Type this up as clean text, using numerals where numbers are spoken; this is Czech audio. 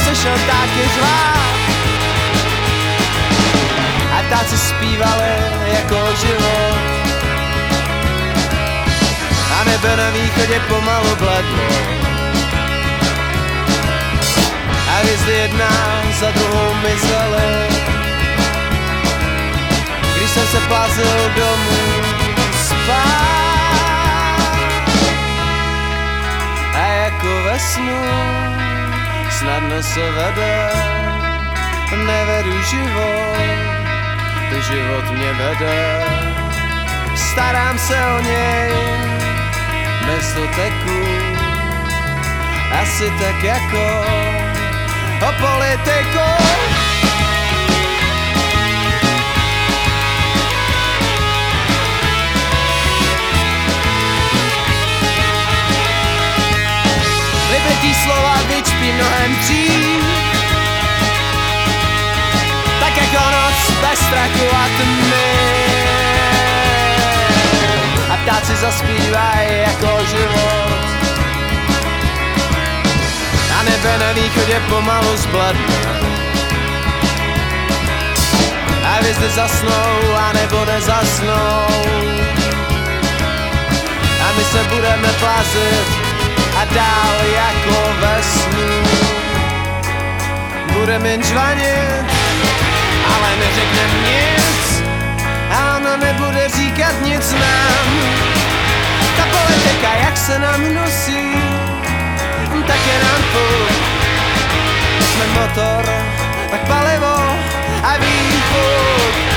slyšel ptáky řvát. A ptáci zpívali jako život. A nebe na východě pomalu bledlo. A hvězdy jedna za druhou mizely. Když jsem se plazil domů spát. A jako ve snu snadno se vede, nevedu život, život mě vede. Starám se o něj bez doteku, asi tak jako o politiku. Vybitý slova vyčpí mnohem dřív, tak jako noc bez strachu a tmy. A ptáci zaspívají jako život. A nebe na východě pomalu zbledne. A hvězdy zasnou a nebo nezasnou. A my se budeme plazit a dál jako ve snu. Budeme jen žvanit, ale neřeknem nic. A ona nebude říkat nic nám. Ta politika, jak se nám nosí, tak je nám půl. Jsme motor, pak palivo a výfuk.